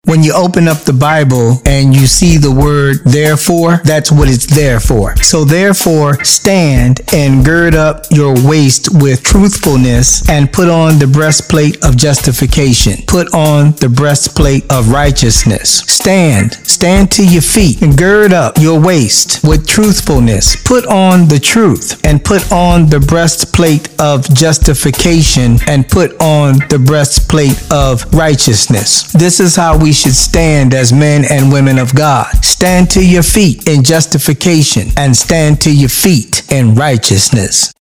When you open up the Bible and you see the word therefore, that's what it's there for. So therefore, stand and gird up your waist with truthfulness and put on the breastplate of justification. Put on the breastplate of righteousness. Stand to your feet and gird up your waist with truthfulness. Put on the truth and put on the breastplate of justification and put on the breastplate of righteousness. This is how we should stand as men and women of God. Stand to your feet in justification and stand to your feet in righteousness.